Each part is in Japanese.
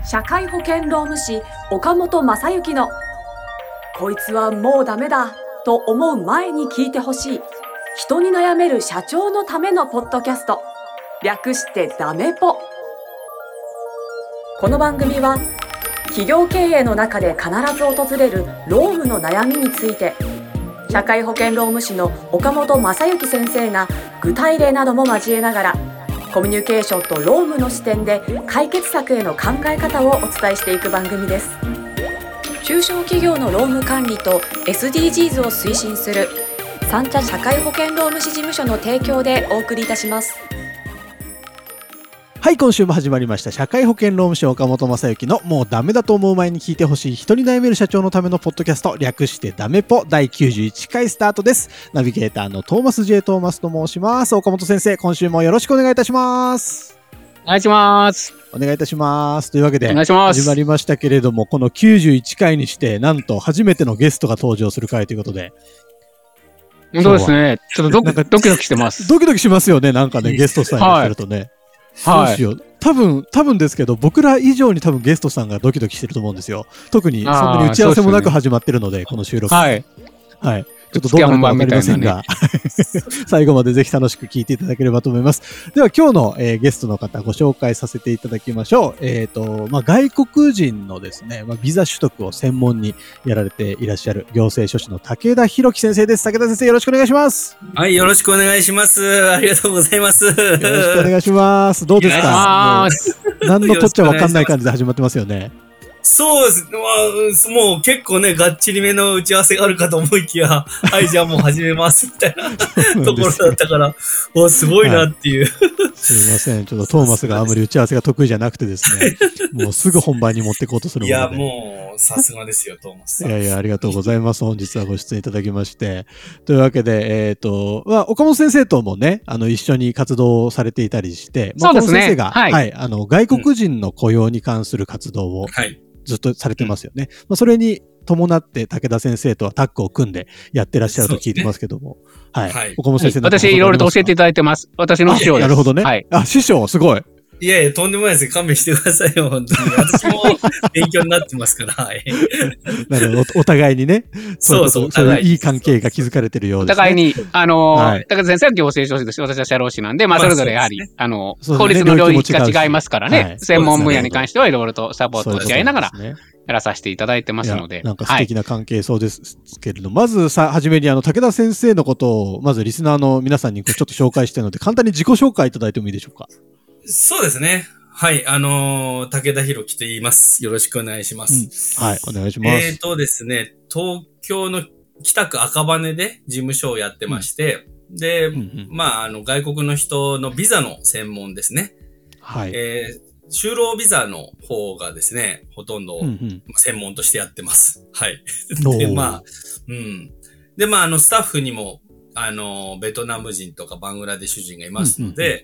社会保険労務士岡本正幸のこいつはもうダメだと思う前に聞いてほしい人に悩める社長のためのポッドキャスト、略してダメポ。この番組は企業経営の中で必ず訪れる労務の悩みについて、社会保険労務士の岡本正幸先生が具体例なども交えながらコミュニケーションと労務の視点で解決策への考え方をお伝えしていく番組です。中小企業の労務管理と SDGs を推進する三茶社会保険労務士事務所の提供でお送りいたします。 はい、今週も始まりました社会保険労務士岡本正幸のもうダメだと思う前に聞いてほしい人に悩める社長のためのポッドキャスト、略してダメポ第91回スタートです。ナビゲーターのトーマス J トーマスと申します。岡本先生、今週もよろしくお願いいたします。 お願いします。 お願いいたします。というわけで始まりましたけれども、この91回にしてなんと初めてのゲストが登場する回ということで、 そうですね。ちょっとドキドキしてます。 ドキドキしますよね。なんかね、ゲストさんが来るとね。どうしよう。多分ですけど、僕ら以上に多分ゲストさんがドキドキしてると思うんですよ。特にそんなに打ち合わせもなく始まってるので、この収録。はい。ちょっとどうなるかわかりませんが、最後までぜひ楽しく聞いていただければと思います。では今日の、ゲストの方ご紹介させていただきましょう。外国人のですね、ビザ取得を専門にやられていらっしゃる行政書士の武田博樹先生です。武田先生、よろしくお願いします。 はい、よろしくお願いします。ありがとうございます。よろしくお願いします。どうですか？何のこっちゃわかんない感じで始まってますよね。 そうです。もう結構ね、がっちりめの打ち合わせがあるかと思いきや、はい、じゃあもう始めます、みたいなところだったから、すごいなっていう。 すいません。ちょっとトーマスがあまり打ち合わせが得意じゃなくてですね、もうすぐ本番に持っていこうとするので。 いや、もう、さすがですよ、トーマスさん。 いや、ありがとうございます。本日はご出演いただきまして。というわけで、岡本先生ともね、一緒に活動されていたりして、 そうですね。 岡本先生が、外国人の雇用に関する活動を、ずっとされてますよね。それに伴って武田先生とはタッグを組んでやってらっしゃると聞いてますけども。岡本先生、 私いろいろと教えていただいてます。私の師匠です。 なるほどね。師匠、すごい。 いやいや、とんでもないです。勘弁してくださいよ、本当に。私も勉強になってますから。 なるほど。お互いにね。そういういい関係が築かれてるようですね。 お互いに、武田先生は行政書士ですし、私は社労士なんで、それぞれやはり、法律の領域が違いますからね。専門分野に関してはいろいろとサポートし合いながら、やらさせていただいてますので。 なんか素敵な関係そうですけれど、まずはじめに武田先生のことを、まずリスナーの皆さんにちょっと紹介してるので、簡単に自己紹介いただいてもいいでしょうか。 そうですね。はい。武田博樹と言います。よろしくお願いします。 はい。お願いします。 ですね、東京の北区赤羽で事務所をやってまして、で、外国の人のビザの専門ですね。 はい。 就労ビザの方がですね、ほとんど専門としてやってます。はい。で、スタッフにも、ベトナム人とかバングラデシュ人がいますので、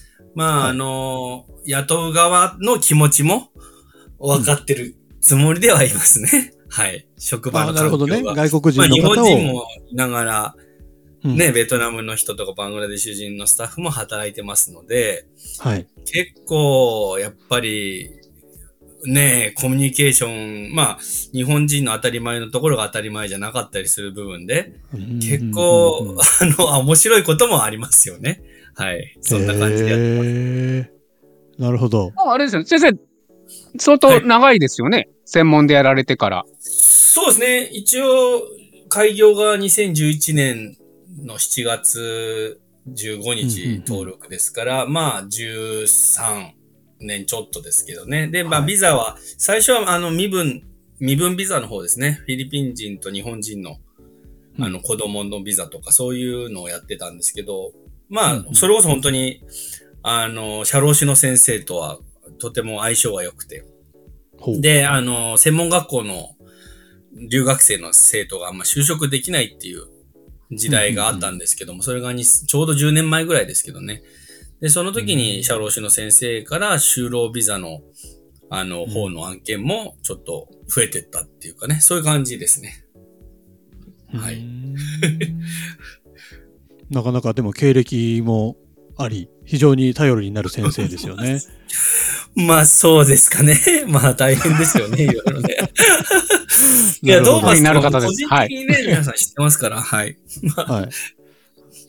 雇う側の気持ちも分かってるつもりではいますね。はい。職場の環境が。なるほどね。 外国人の方を。 日本人もいながら、ね、ベトナムの人とかバングラデシュ人のスタッフも働いてますので、結構、やっぱり、ね、コミュニケーション、日本人の当たり前のところが当たり前じゃなかったりする部分で、結構、面白いこともありますよね。はい。そんな感じでやってます。 なるほど。 あれですよね。先生、相当長いですよね。専門でやられてから。 そうですね。一応、開業が2011年の7月15日登録ですから、13年ちょっとですけどね。で、ビザは、最初は身分ビザの方ですね。フィリピン人と日本人の、子供のビザとかそういうのをやってたんですけど、それこそ本当に、社労士の先生とはとても相性が良くて。で、専門学校の留学生の生徒があんま就職できないっていう時代があったんですけども、それがちょうど10年前ぐらいですけどね。で、その時に社労士の先生から就労ビザの、方の案件もちょっと増えてったっていうかね、そういう感じですね。はい。 なかなかでも経歴もあり、非常に頼りになる先生ですよね。 まあそうですかね。まあ大変ですよね、いろいろね。いや、どうも個人的にね、皆さん知ってますから、はい。 はい。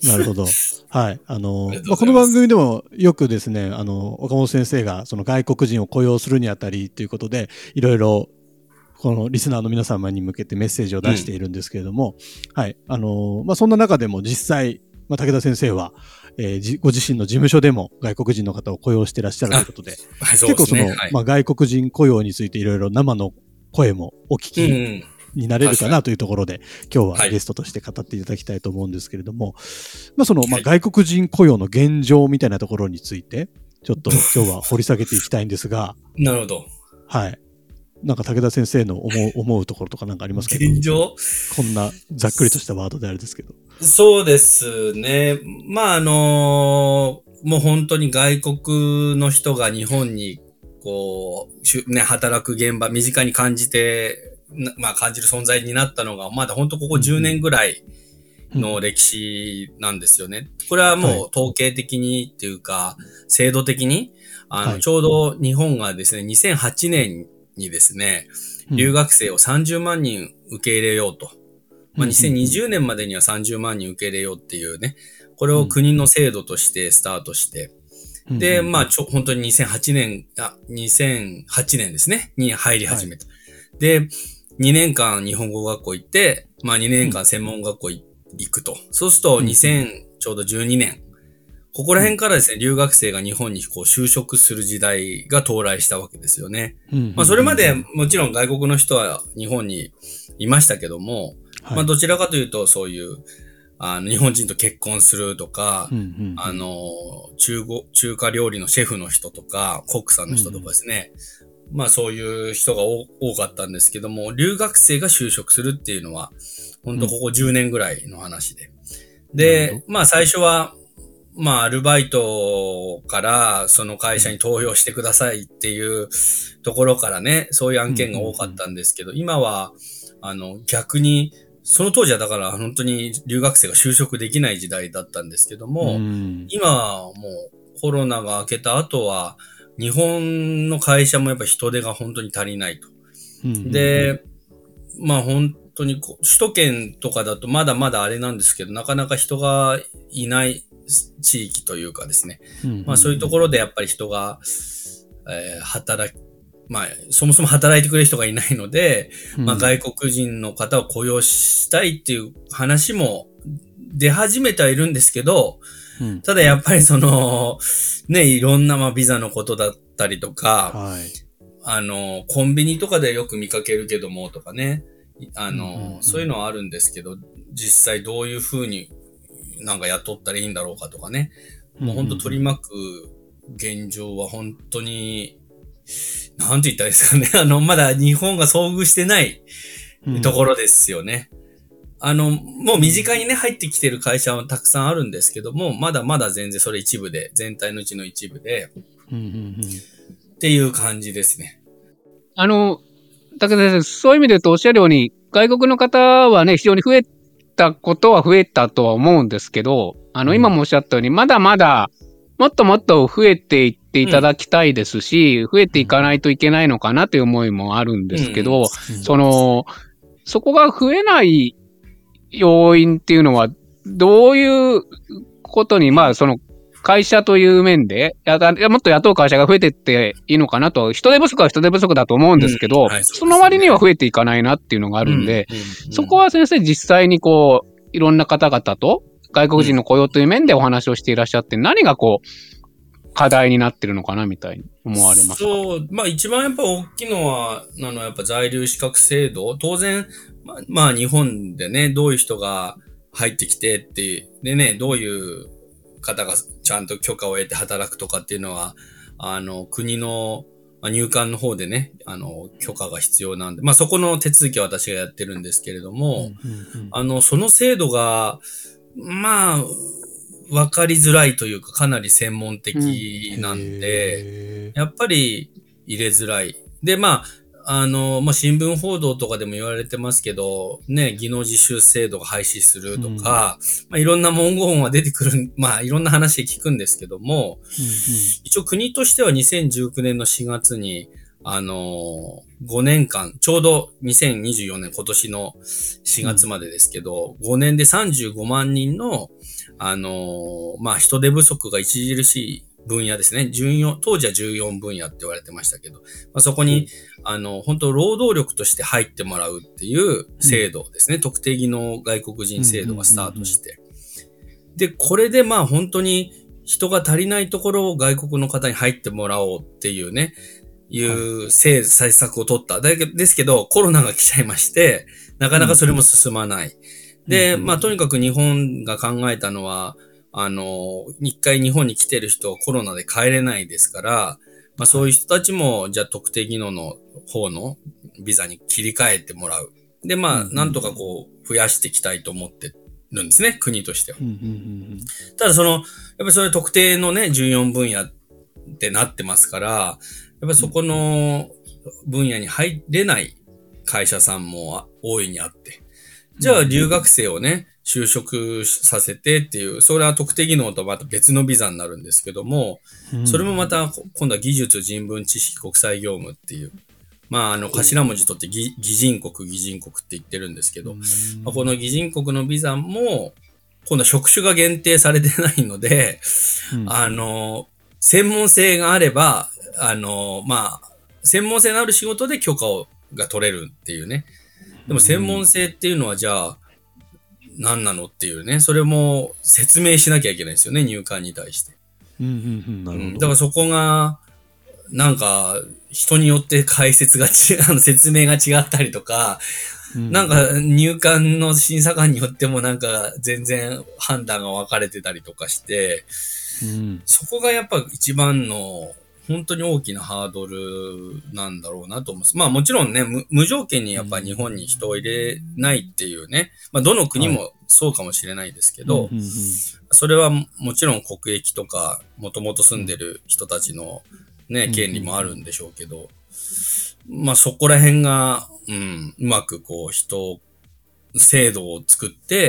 なるほど。はい。この番組でもよくですね、岡本先生がその外国人を雇用するにあたりということで、いろいろこのリスナーの皆様に向けてメッセージを出しているんですけれども、はい。そんな中でも実際、武田先生は、ご自身の事務所でも外国人の方を雇用していらっしゃるということで、結構外国人雇用についていろいろ生の声もお聞きになれるかなというところで、今日はゲストとして語っていただきたいと思うんですけれども、外国人雇用の現状みたいなところについて、ちょっと今日は掘り下げていきたいんですが、 なるほど。 はい。なんか武田先生の思うところとかなんかありますか？ 現状？ こんなざっくりとしたワードであれですけど。 そうですね。もう本当に外国の人が日本にこう、ね、働く現場、身近に感じて、感じる存在になったのが、まだ本当ここ10年ぐらいの歴史なんですよね。これはもう統計的にっていうか、制度的に、ちょうど日本がですね、2008年にですね、留学生を30万人受け入れようと。2020年までには30万人受け入れようっていうね、これを国の制度としてスタートして、で、本当に2008年ですね、に入り始めた。で、2年間日本語学校行って、2年間専門学校行くと。そうするとちょうど12年。ここら辺からですね、留学生が日本にこう就職する時代が到来したわけですよね。それまでもちろん外国の人は日本にいましたけども、どちらかというとそういう、日本人と結婚するとか、中華料理のシェフの人とか、コックさんの人とかですね。そういう人が多かったんですけども、留学生が就職するっていうのは、本当ここ10年ぐらいの話で。で、最初は、アルバイトからその会社に投票してくださいっていうところからね、そういう案件が多かったんですけど、今は、逆に、その当時はだから本当に留学生が就職できない時代だったんですけども、今はもうコロナが明けた後は、日本の会社もやっぱ人手が本当に足りないと。で、本当に首都圏とかだとまだまだあれなんですけど、なかなか人がいない地域というかですね。そういうところでやっぱり人が、そもそも働いてくれる人がいないので、外国人の方を雇用したいっていう話も出始めてはいるんですけど、ただやっぱりいろんなビザのことだったりとか、コンビニとかでよく見かけるけどもとかね、そういうのはあるんですけど、実際どういうふうになんか雇ったらいいんだろうかとかね、もう本当取り巻く現状は本当に、なんて言ったらいいですかね、まだ日本が遭遇してないところですよね。もう身近にね、入ってきてる会社はたくさんあるんですけども、まだまだ全然それ一部で、全体のうちの一部で、っていう感じですね。 武田先生、そういう意味で言うとおっしゃるように、外国の方はね、非常に増えたことは増えたとは思うんですけど、今もおっしゃったように、まだまだ、もっともっと増えていっていただきたいですし、増えていかないといけないのかなという思いもあるんですけど、そこが増えない要因っていうのは、どういうことに、会社という面で、もっと雇う会社が増えていっていいのかなと、人手不足は人手不足だと思うんですけど、その割には増えていかないなっていうのがあるんで、そこは先生実際にいろんな方々と外国人の雇用という面でお話をしていらっしゃって、何が課題になってるのかなみたいに思われますか？ そう、一番やっぱ大きいのは、やっぱ在留資格制度。当然、日本でね、どういう人が入ってきてって、でね、どういう方がちゃんと許可を得て働くとかっていうのは、国の入管の方でね、許可が必要なんで、そこの手続きは私がやってるんですけれども、その制度が、わかりづらいというか、かなり専門的なんで、やっぱり入れづらい。で、 新聞報道とかでも言われてますけど、ね、技能実習制度が廃止するとか、いろんな文言は出てくる、いろんな話聞くんですけども、一応国としては2019年の4月に、5年間、ちょうど2024年今年の4月までですけど、5年で35万人の、人手不足が著しい分野ですね。当時は14分野って言われてましたけど、そこに、本当労働力として入ってもらうっていう制度ですね。特定技能外国人制度がスタートして。で、これで本当に人が足りないところを外国の方に入ってもらおうっていうね、政策を取った。ですけど、コロナが来ちゃいまして、なかなかそれも進まない。で、とにかく日本が考えたのは、一回日本に来てる人はコロナで帰れないですから、そういう人たちも、じゃあ特定技能の方のビザに切り替えてもらう。で、なんとか増やしていきたいと思ってるんですね、国としては。ただやっぱりそれ特定のね、14分野ってなってますから、やっぱりそこの分野に入れない会社さんも大いにあって。じゃあ留学生をね、就職させてっていう、それは特定技能とまた別のビザになるんですけども、それもまた今度は技術人文知識国際業務っていう、頭文字取って擬人国って言ってるんですけど、この擬人国のビザも、今度は職種が限定されてないので、専門性があれば、専門性のある仕事で許可が取れるっていうね。でも専門性っていうのはじゃあ、何なのっていうね。それも説明しなきゃいけないですよね、入管に対して。 なるほど。 だからそこが、なんか、人によって解説が説明が違ったりとか、なんか入管の審査官によってもなんか全然判断が分かれてたりとかして、そこがやっぱ一番の本当に大きなハードルなんだろうなと思います。もちろんね、無条件にやっぱ日本に人を入れないっていうね、どの国もそうかもしれないですけど、それはもちろん国益とか、もともと住んでる人たちのね、権利もあるんでしょうけど、そこら辺が、うまく制度を作って、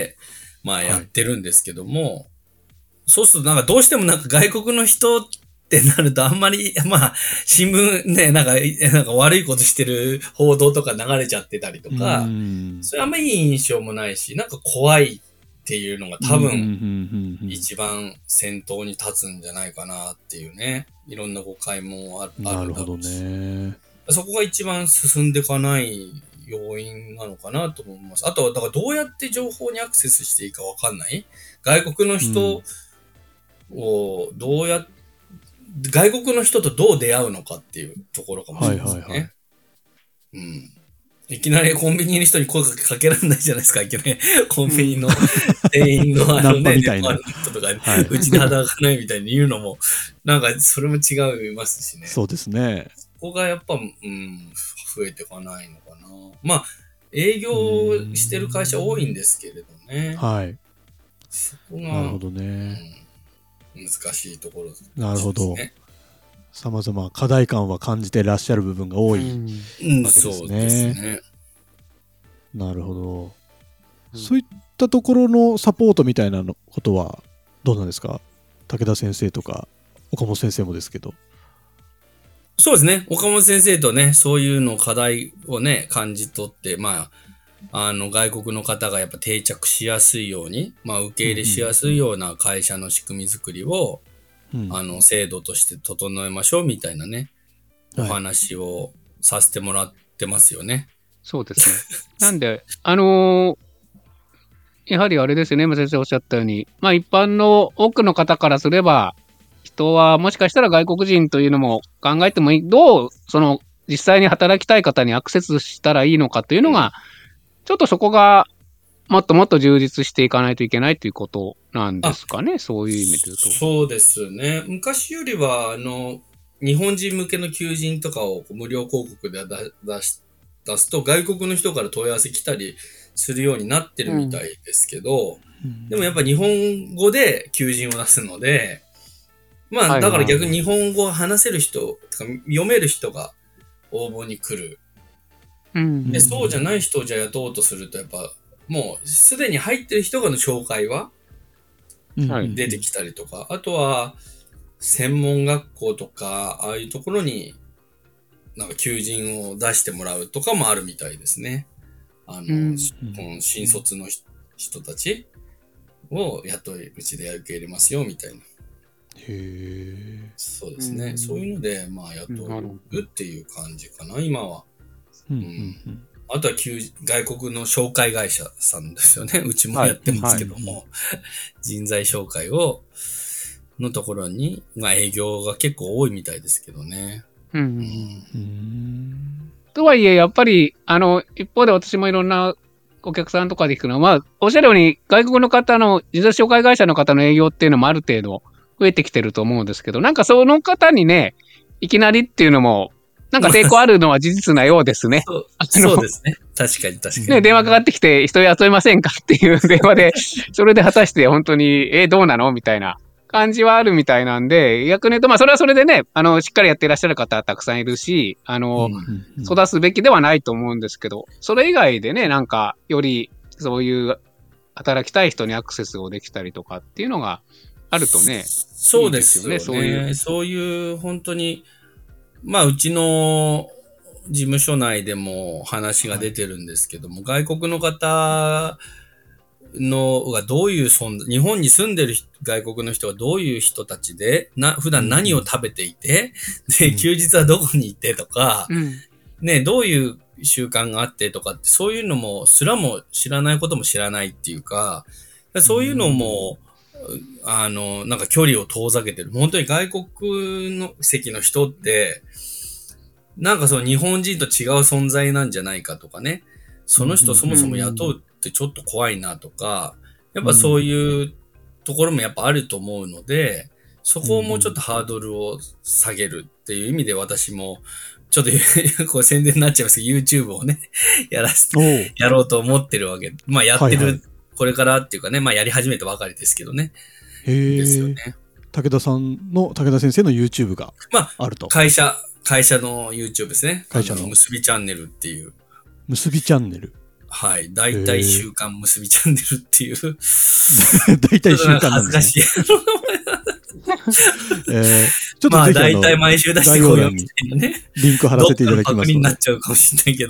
やってるんですけども、そうするとなんかどうしてもなんか外国の人ってなるとあんまり、新聞ね、なんか悪いことしてる報道とか流れちゃってたりとか、それあんまりいい印象もないし、なんか怖いっていうのが多分、一番先頭に立つんじゃないかなっていうね、いろんな誤解もあるだろうし。 なるほどね。 そこが一番進んでいかない要因なのかなと思います。あとは、だからどうやって情報にアクセスしていいかわかんない？外国の人を外国の人とどう出会うのかっていうところかもしれないですね。いきなりコンビニの人に声かけられないじゃないですか。いきなりコンビニの店員のみたいな人とか、うちで働かないみたいに言うのも、なんかそれも違いますしね。 そうですね。 ここがやっぱ、増えていかないのかな。営業してる会社多いんですけれどね。 はい。 そこが、 なるほどね。 難しいところですね。 なるほど。様々課題感は感じてらっしゃる部分が多いわけですね。 そうですね。 なるほど。そういったところのサポートみたいなことはどうなんですか？武田先生とか岡本先生もですけど。 そうですね。岡本先生とね、そういうの課題をね、感じ取って、外国の方がやっぱ定着しやすいように、受け入れしやすいような会社の仕組み作りを、制度として整えましょうみたいなね、お話をさせてもらってますよね。 そうですね。なんで、やはりあれですよね、今先生おっしゃったように、一般の多くの方からすれば、人はもしかしたら外国人というのも考えてもいい、どう実際に働きたい方にアクセスしたらいいのかというのが、ちょっとそこがもっともっと充実していかないといけないということなんですかね、そういう意味で言うと。 そうですね。昔よりは、日本人向けの求人とかを無料広告で出すと、外国の人から問い合わせ来たりするようになってるみたいですけど、でもやっぱ日本語で求人を出すので、だから逆に日本語を話せる人とか読める人が応募に来るで、そうじゃない人をじゃあ雇おうとすると、やっぱ、もうすでに入ってる人がの紹介は出てきたりとか、あとは、専門学校とか、ああいうところに、なんか求人を出してもらうとかもあるみたいですね。この新卒の人たちを雇いうちで受け入れますよ、みたいな。そうですね。そういうので、まあ、雇うっていう感じかな、今は。あとは外国の紹介会社さんですよね。うちもやってますけども、人材紹介のところに、まあ営業が結構多いみたいですけどね。 とはいえ、やっぱり、一方で私もいろんなお客さんとかで聞くのは、まあ、おっしゃるように、外国の方の人材紹介会社の方の営業っていうのもある程度増えてきてると思うんですけど、なんかその方にね、いきなりっていうのも、なんか抵抗あるのは事実なようですね。 そうですね。確かに。 ね、電話かかってきて、人雇いませんかっていう電話で、それで果たして本当に、どうなのみたいな感じはあるみたいなんで、逆に言うと、まあ、それはそれでね、しっかりやっていらっしゃる方はたくさんいるし、育つべきではないと思うんですけど、それ以外でね、なんか、より、そういう働きたい人にアクセスをできたりとかっていうのがあるとね。 そうですよね。そういう、本当に、まあ、うちの事務所内でも話が出てるんですけども、外国の方がどういう日本に住んでる外国の人はどういう人たちで、普段何を食べていて、で、休日はどこに行ってとか、ね、どういう習慣があってとかって、そういうのも知らないことも知らないっていうか、そういうのも、なんか距離を遠ざけてる。本当に外国の籍の人って、なんか日本人と違う存在なんじゃないかとかね。その人そもそも雇うってちょっと怖いなとか、やっぱそういうところもやっぱあると思うので、そこをもうちょっとハードルを下げるっていう意味で私も、ちょっとこう宣伝になっちゃいますけど、YouTube をね、やろうと思ってるわけ。まあやってる、これからっていうかね、まあやり始めたばかりですけどね。ですよね。 武田先生の YouTube があると。 会社の YouTube ですね。会社の結びチャンネルっていう。 結びチャンネル。 はい。大体週刊結びチャンネルっていう。 大体週刊なんですね。 恥ずかしい。ちょっとまあ大体毎週出してこうよみたいなね。 リンク貼らせていただきます。 パクリになっちゃうかもしれないけど。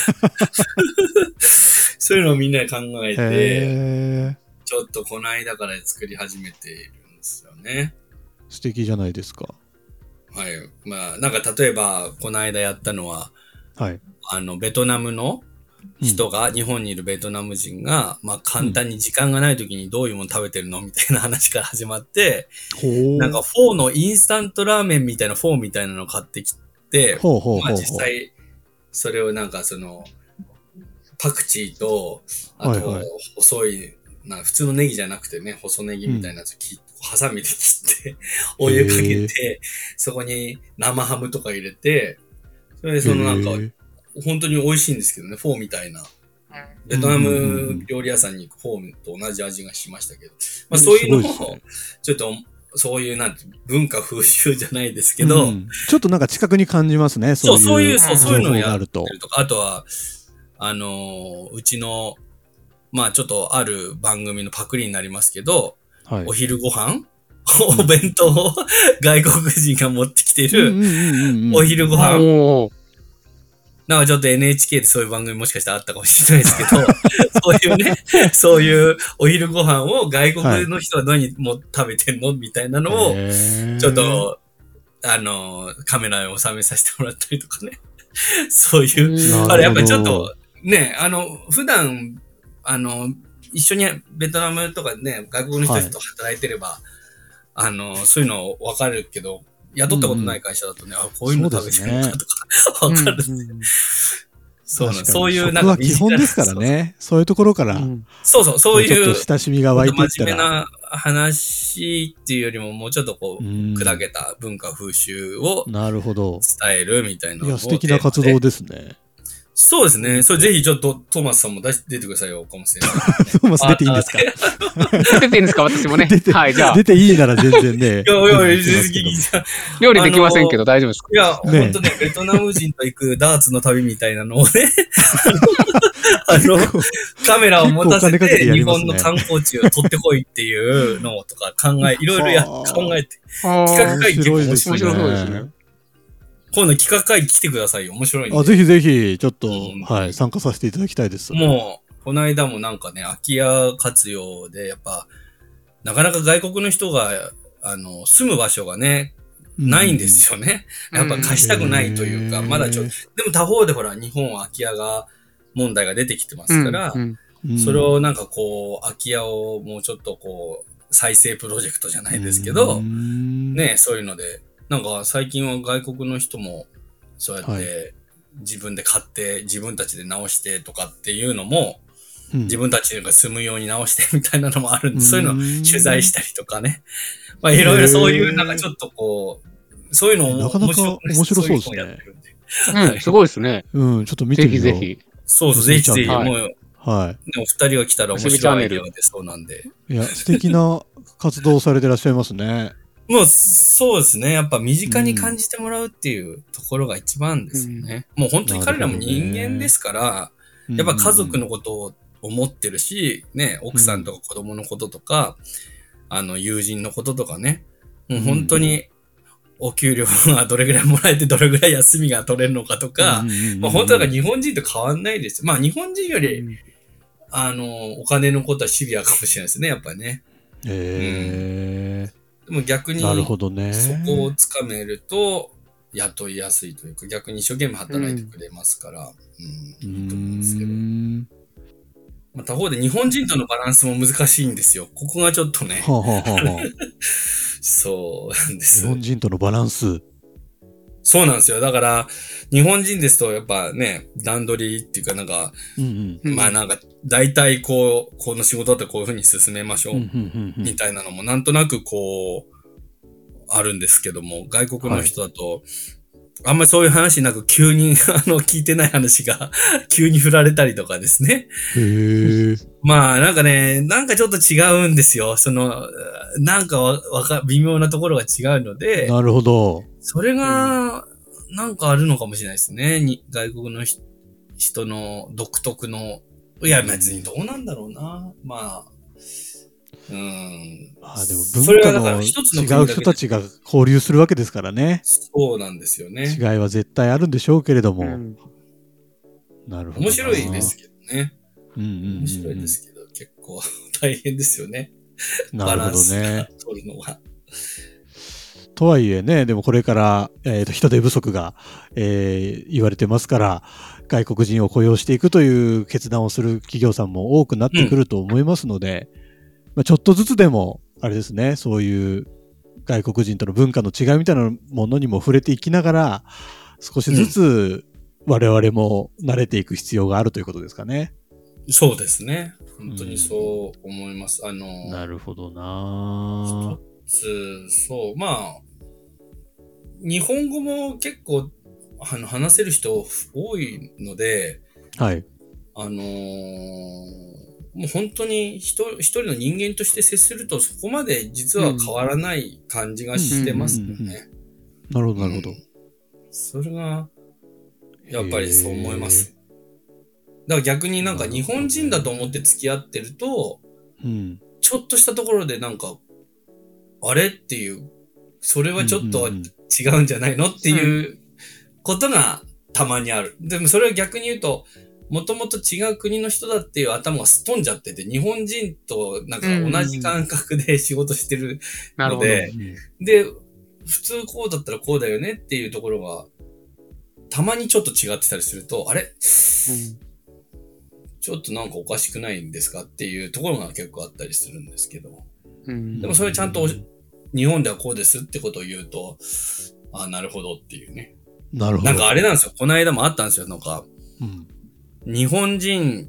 そういうのをみんなで考えて、ちょっとこの間から作り始めているんですよね。 素敵じゃないですか。 はい。まあ、なんか例えば、この間やったのは、はい。ベトナムの人が、日本にいるベトナム人が、まあ簡単に時間がない時にどういうもの食べてるのみたいな話から始まって、なんかフォーのインスタントラーメンみたいなフォーみたいなのを買ってきて、まあ実際、それをなんかパクチーと、あと、細い、普通のネギじゃなくてね、細ネギみたいなやつハサミで切って、お湯かけて、そこに生ハムとか入れて、それでなんか、本当に美味しいんですけどね、フォーみたいな。ベトナム料理屋さんに行くフォーと同じ味がしましたけど。まあそういうのを、ちょっと、そういう文化風習じゃないですけど、 ちょっとなんか近くに感じますね、 そういうのをやると。あとは、うちの、まあちょっとある番組のパクリになりますけど、お昼ご飯お弁当を外国人が持ってきてるお昼ご飯。なんかちょっと NHK でそういう番組もしかしたらあったかもしれないですけど、そういうね、そういうお昼ご飯を外国の人は何も食べてんのみたいなのを、ちょっと、カメラに収めさせてもらったりとかね。そういう、やっぱりちょっと、ね、普段、一緒にベトナムとかね、外国の人と働いてれば、そういうの分かるけど、雇ったことない会社だとね、こういうの食べてるんだとか、分かる。そういうなんか。食は基本ですからね。そういうところから。 そういう。 ちょっと親しみが湧いていったら。 真面目な話っていうよりも、もうちょっと砕けた文化風習を伝えるみたいな。 いや、素敵な活動ですね。 そうですね。それぜひちょっとトーマスさんも出てくださいよ、岡本先生。 トーマス出ていいんですか？ 出ていいんですか私もね。はい、じゃあ。 出ていいなら全然ね。 料理できませんけど大丈夫ですか？ いや、本当ね、ベトナム人と行くダーツの旅みたいなのをね、カメラを持たせて日本の観光地を撮ってこいっていうのとかいろいろ考えて、企画会議面白そうですね。今度企画会議来てくださいよ。面白いんで。 ぜひぜひ、ちょっと、はい、参加させていただきたいです。 もう、この間もなんかね、空き家活用で、やっぱ、なかなか外国の人が、住む場所がね、ないんですよね。やっぱ貸したくないというか、まだでも他方でほら、日本は空き家が、問題が出てきてますから、それをなんかこう、空き家をもうちょっとこう、再生プロジェクトじゃないですけど、ね、そういうので、なんか最近は外国の人もそうやって自分で買って自分たちで直してとかっていうのも自分たちが住むように直してみたいなのもあるんで、そういうのを取材したりとかね。まあいろいろそういうなんかちょっとこう、そういうのをなかなか面白そうですね。 すごいですね。 ちょっと見てみよう。 ぜひぜひ。 そうそう、ぜひぜひ。もう、 はい。 お二人が来たら面白いアイデアが出そうなんで。 いや、素敵な活動をされてらっしゃいますね。 もう、そうですね。やっぱ身近に感じてもらうっていうところが一番ですよね。もう本当に彼らも人間ですから、やっぱ家族のことを思ってるし、ね、奥さんとか子供のこととか、友人のこととかね、もう本当にお給料がどれぐらいもらえてどれぐらい休みが取れるのかとか、まあ本当だから日本人と変わんないです。まあ日本人より、お金のことはシビアかもしれないですね、やっぱりね。でも逆に、そこをつかめると、雇いやすいというか、逆に一生懸命働いてくれますから、いいと思うんですけど。まあ、他方で日本人とのバランスも難しいんですよ。ここがちょっとね。そうなんです。 日本人とのバランス。 そうなんですよ。だから、日本人ですと、やっぱね、段取りっていうかなんか、まあなんか、大体この仕事だったらこういうふうに進めましょう、みたいなのもなんとなくこう、あるんですけども、外国の人だと、あんまりそういう話なく急に、聞いてない話が急に振られたりとかですね。まあなんかね、なんかちょっと違うんですよ。なんか微妙なところが違うので。 なるほど。 それが、なんかあるのかもしれないですね。外国の人の独特の、いや別にどうなんだろうな。まあ、 でも文化の違う人たちが交流するわけですからね。 そうなんですよね。 違いは絶対あるんでしょうけれども。なるほど。 面白いですけどね。面白いですけど、結構大変ですよね。 なるほどね。 取るのは。 とはいえね、でもこれから、人手不足が、言われてますから、外国人を雇用していくという決断をする企業さんも多くなってくると思いますので、ちょっとずつでも、あれですね、そういう外国人との文化の違いみたいなものにも触れていきながら、少しずつ我々も慣れていく必要があるということですかね。 そうですね。本当にそう思います。 なるほどな。 そう、まあ、日本語も結構話せる人多いので、 はい。 もう本当に一人の人間として接するとそこまで実は変わらない感じがしてますよね。 なるほど、なるほど。 それが、やっぱりそう思います。だから逆になんか日本人だと思って付き合ってると、ちょっとしたところでなんか、あれっていう、それはちょっと違うんじゃないのっていうことがたまにある。でもそれは逆に言うと、もともと違う国の人だっていう頭がすっ飛んじゃってて、日本人となんか同じ感覚で仕事してるので、で、普通こうだったらこうだよねっていうところが、たまにちょっと違ってたりすると、あれ、ちょっとなんかおかしくないんですかっていうところが結構あったりするんですけど。でもそれちゃんと日本ではこうですってことを言うと、なるほどっていうね。 なるほど。 なんかあれなんですよ。この間もあったんですよ。なんか、日本人、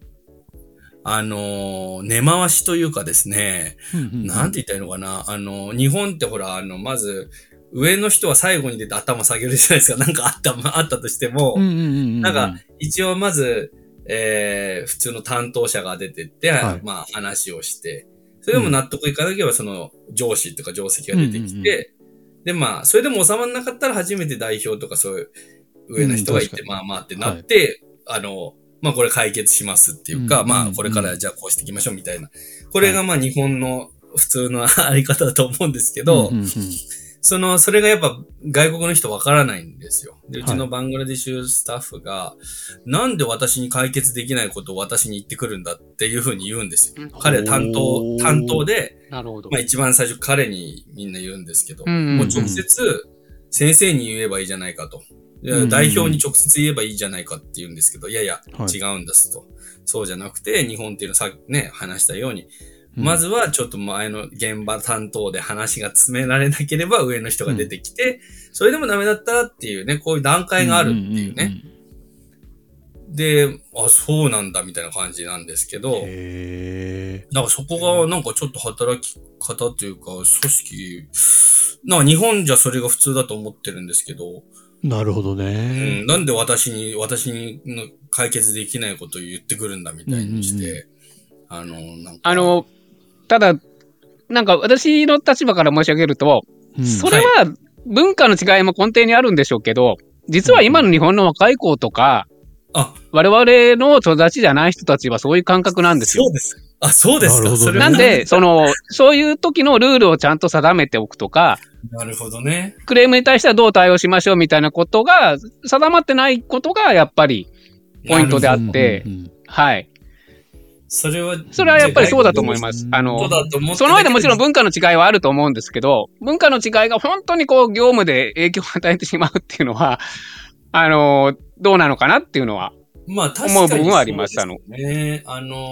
根回しというかですね、なんて言ったらいいのかな。日本ってほら、まず、 上の人は最後に出て頭下げるじゃないですか。なんかあったとしても、なんか、一応まず、普通の担当者が出てって、まあ話をして、それでも納得いかなければその上司とか上席が出てきて、でまあ、それでも収まらなかったら初めて代表とかそういう上の人がいて、まあまあってなって、まあこれ解決しますっていうか、まあこれからじゃあこうしていきましょうみたいな。これがまあ日本の普通のあり方だと思うんですけど、それがやっぱ外国の人わからないんですよ。で、うちのバングラデシュスタッフが、なんで私に解決できないことを私に言ってくるんだっていうふうに言うんですよ。彼担当で、なるほど。まあ一番最初彼にみんな言うんですけど、もう直接先生に言えばいいじゃないかと。代表に直接言えばいいじゃないかって言うんですけど、いやいや、違うんですと。そうじゃなくて、日本っていうのはさっきね、話したように、まずはちょっと前の現場担当で話が詰められなければ上の人が出てきて、それでもダメだったらっていうね、こういう段階があるっていうね。で、そうなんだみたいな感じなんですけど、なんかそこがなんかちょっと働き方というか、組織、なんか日本じゃそれが普通だと思ってるんですけど、 なるほどね。 なんで私に解決できないことを言ってくるんだみたいにして、 ただ、なんか私の立場から申し上げると、それは文化の違いも根底にあるんでしょうけど、実は今の日本の若い子とか、我々の友達じゃない人たちはそういう感覚なんですよ。 そうです。そうですか。それなんで、そういう時のルールをちゃんと定めておくとか、 なるほどね。 クレームに対してはどう対応しましょうみたいなことが定まってないことがやっぱりポイントであって、はい。それはやっぱりそうだと思います。その上でもちろん文化の違いはあると思うんですけど、文化の違いが本当にこう業務で影響を与えてしまうっていうのは、どうなのかなっていうのは、 まあ確かに思う部分はあります。 ね。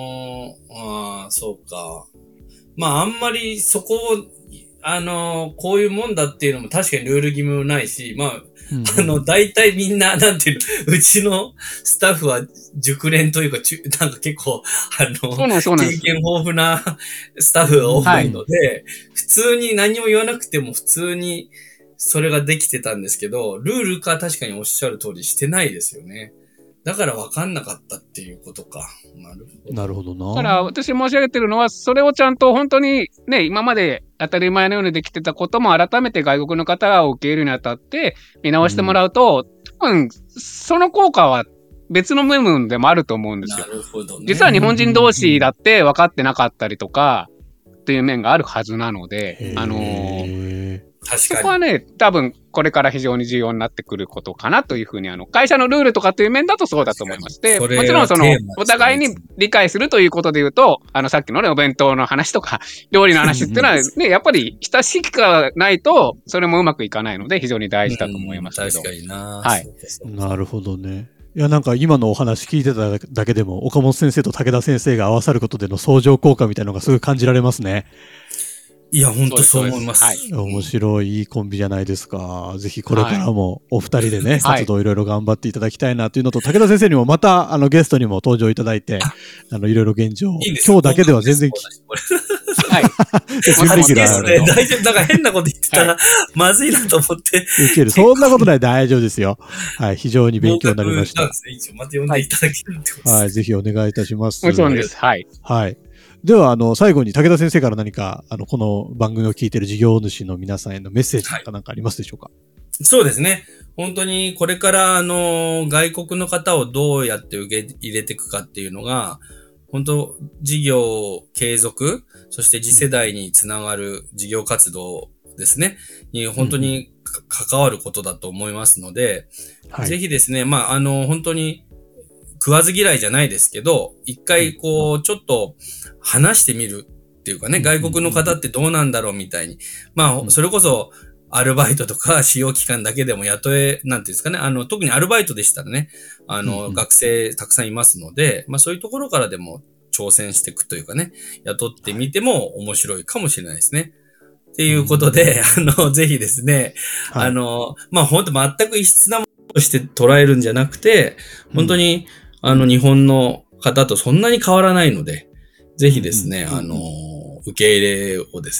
そうか。まああんまりそこを、こういうもんだっていうのも確かにルール義務ないし、まあ、大体みんな、なんていうの、うちのスタッフは熟練というか、なんか結構、経験豊富なスタッフが多いので、普通に何も言わなくても普通にそれができてたんですけど、ルール化確かにおっしゃる通りしてないですよね。だから分かんなかったっていうことか。 なるほどな。 だから私申し上げてるのは、それをちゃんと本当にね、今まで当たり前のようにできてたことも改めて外国の方を受け入れるにあたって見直してもらうと、多分その効果は別の部分でもあると思うんですよ。 なるほどね。 実は日本人同士だって分かってなかったりとかっていう面があるはずなので、 確かに。 そこはね、多分これから非常に重要になってくることかなというふうに、会社のルールとかという面だとそうだと思いまして、もちろんお互いに理解するということで言うと、さっきのね、お弁当の話とか、料理の話っていうのはね、やっぱり親しきがないと、それもうまくいかないので、非常に大事だと思いますけど。 確かにな。 はい。 なるほどね。いや、なんか今のお話聞いてただけでも、岡本先生と武田先生が合わさることでの相乗効果みたいなのがすごい感じられますね。 いや、本当そう思います。はい。 面白い、いいコンビじゃないですか。ぜひこれからもお二人でね、活動いろいろ頑張っていただきたいなというのと、武田先生にもまた、ゲストにも登場いただいて、いろいろ現状、今日だけでは全然はい。 大丈夫。だから変なこと言ってたら、まずいなと思って。 受ける。そんなことない、大丈夫ですよ。はい。非常に勉強になりました。 一応また呼んでいただけるってことです。 はい。ぜひお願いいたします。 もちろんです。はい。 はい。では、最後に武田先生から何か、この番組を聞いている事業主の皆さんへのメッセージかなんかありますでしょうか？ そうですね。本当にこれから外国の方をどうやって受け入れていくかっていうのが、本当事業継続、そして次世代につながる事業活動ですね、に本当に関わることだと思いますので、ぜひですね、まあ、本当に食わず嫌いじゃないですけど、一回ちょっと話してみるっていうかね、外国の方ってどうなんだろうみたいに。まあ、それこそ、アルバイトとか使用期間だけでもなんていうんですかね、特にアルバイトでしたらね、学生たくさんいますので、まあそういうところからでも挑戦していくというかね、雇ってみても面白いかもしれないですね。っていうことで、ぜひですね、まあ本当全く異質なものとして捉えるんじゃなくて、本当に、日本の方とそんなに変わらないので、ぜひですね、受け入れをですね、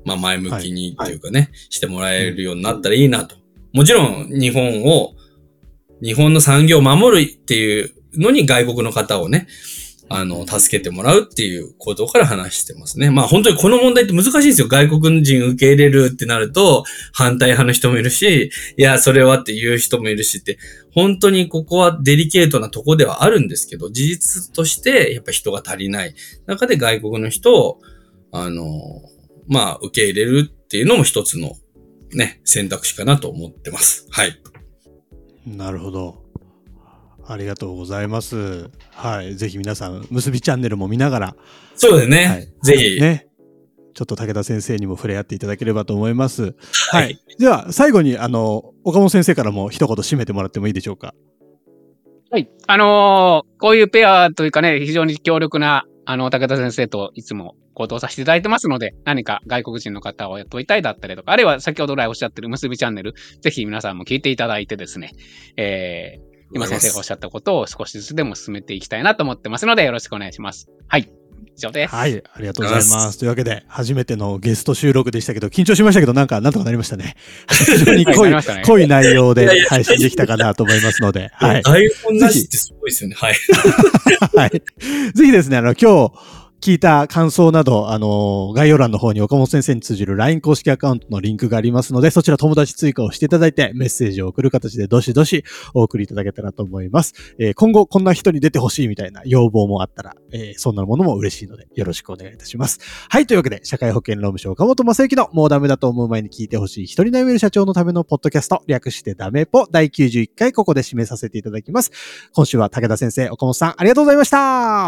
まあ前向きにっていうかね、してもらえるようになったらいいなと。もちろん日本の産業を守るっていうのに外国の方をね、助けてもらうっていうことから話してますね。まあ本当にこの問題って難しいんですよ。外国人受け入れるってなると反対派の人もいるし、いや、それはっていう人もいるしって、本当にここはデリケートなとこではあるんですけど、事実としてやっぱ人が足りない中で外国の人を、まあ受け入れるっていうのも一つのね、選択肢かなと思ってます。はい。 なるほど。ありがとうございます。はい。ぜひ皆さん、結びチャンネルも見ながら。 そうですね。はい、ぜひ。 ね。ちょっと武田先生にも触れ合っていただければと思います。はい。では、最後に、岡本先生からも一言締めてもらってもいいでしょうか。 はい。こういうペアというかね、非常に強力な、武田先生といつも行動させていただいてますので、何か外国人の方を雇いたいだったりとか、あるいは先ほど来おっしゃってる結びチャンネル、ぜひ皆さんも聞いていただいてですね、今先生がおっしゃったことを少しずつでも進めていきたいなと思ってますので、よろしくお願いします。はい。以上です。 はい。ありがとうございます。というわけで、初めてのゲスト収録でしたけど、緊張しましたけど、なんとかなりましたね。非常に濃い内容で配信できたかなと思いますので。はい。 台本なしってすごいですよね。はい。 はい。ぜひですね、今日、聞いた感想など、概要欄の方に岡本先生に通じる LINE 公式アカウントのリンクがありますので、そちら友達追加をしていただいて、メッセージを送る形でどしどしお送りいただけたらと思います。今後こんな人に出てほしいみたいな要望もあったら、そんなものも嬉しいのでよろしくお願いいたします。はい、というわけで、社会保険労務士岡本正幸のもうダメだと思う前に聞いてほしい一人悩める社長のためのポッドキャスト、略してダメポ第91回、ここで締めさせていただきます。今週は武田先生、岡本さん、ありがとうございました。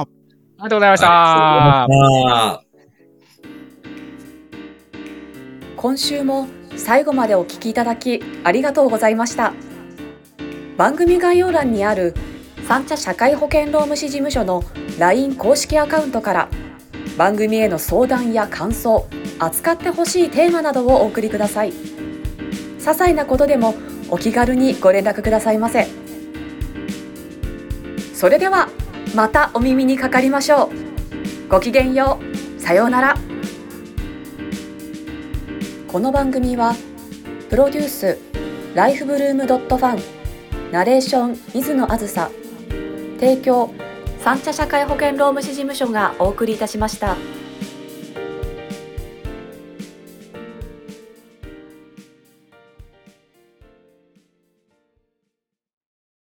ありがとうございました。 今週も最後までお聞きいただきありがとうございました。番組概要欄にある三茶社会保険労務士事務所の LINE 公式アカウントから番組への相談や感想、扱ってほしいテーマなどをお送りください。些細なことでもお気軽にご連絡くださいませ。それではまたお耳にかかりましょう。ごきげんよう。さようなら。この番組はプロデュースライフブルームドットファン、ナレーション水野あずさ、提供三茶社会保険労務士事務所がお送りいたしました。